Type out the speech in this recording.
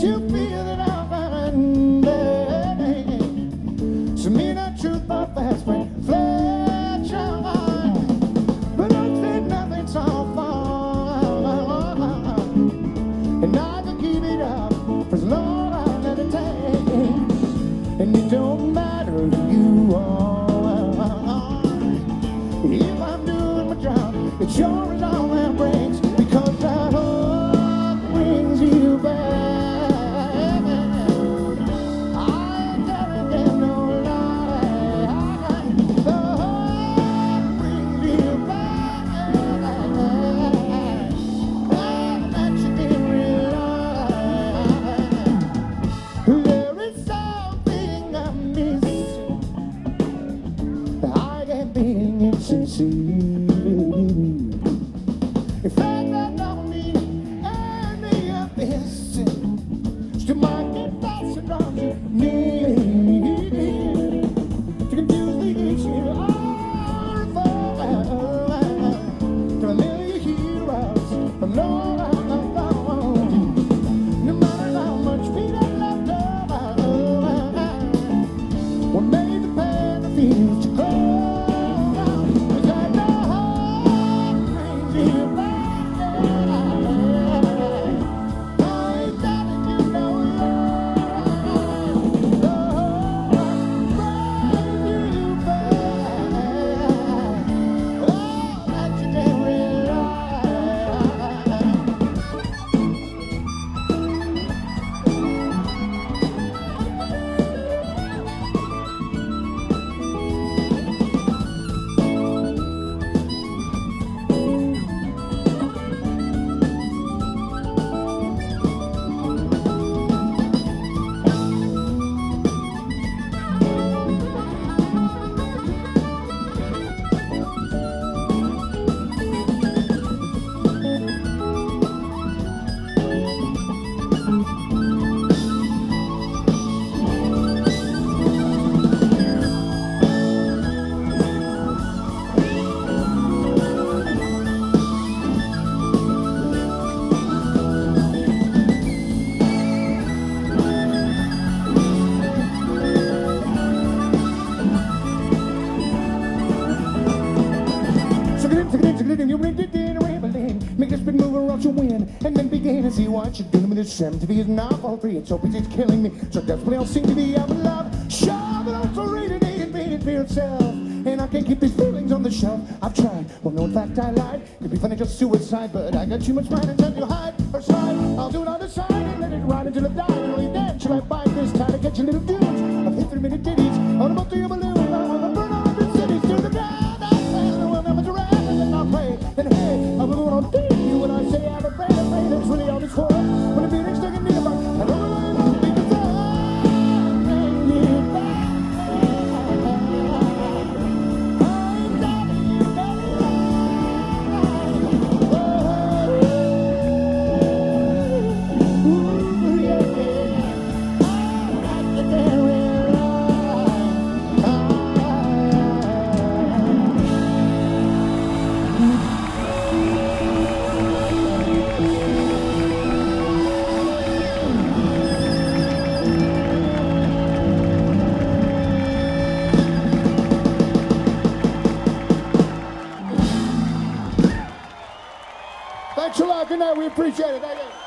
you feel that I'm fine, baby. So me not truth but fast break flexion. But I said nothing so far, and I can keep it up for as long as I take. And it don't matter who you are, if I'm doing my job, it's sure as all that breaks, because that hope brings you back. I ain't telling them no lie. The hope brings you back. Oh, that you didn't realize. There is something I miss. I am being insincere. In fact, I don't need any of this. Still might get lost around me to confuse the issue. All for familiar heroes from Lord alone. No matter how much we have left over, what made the pain of feelings to grow. Make this big move around your win, and then begin to see what you're doing with this MTV is not for free. It's hoping it's killing me, so desperately I'll sing to be out of love. Sure, but also rated A and made it for yourself. And I can't keep these feelings on the shelf. I've tried, well no in fact I lied. Could be funny just suicide, but I got too much mind until you hide or slide. I'll do it on the side and let it ride until I die. And only then shall I bite this time to catch your little dudes. I've hit 3-minute ditties on about the balloon. I wanna burn all of the cities to the ground. I say the world never around and then I'll pray. Then hey, I'm going to do you when I say I'm afraid. That's really all this for. When the feeling's stuck in me about, I don't know what to bring you back. Thanks a lot. Good night. We appreciate it. Thank you.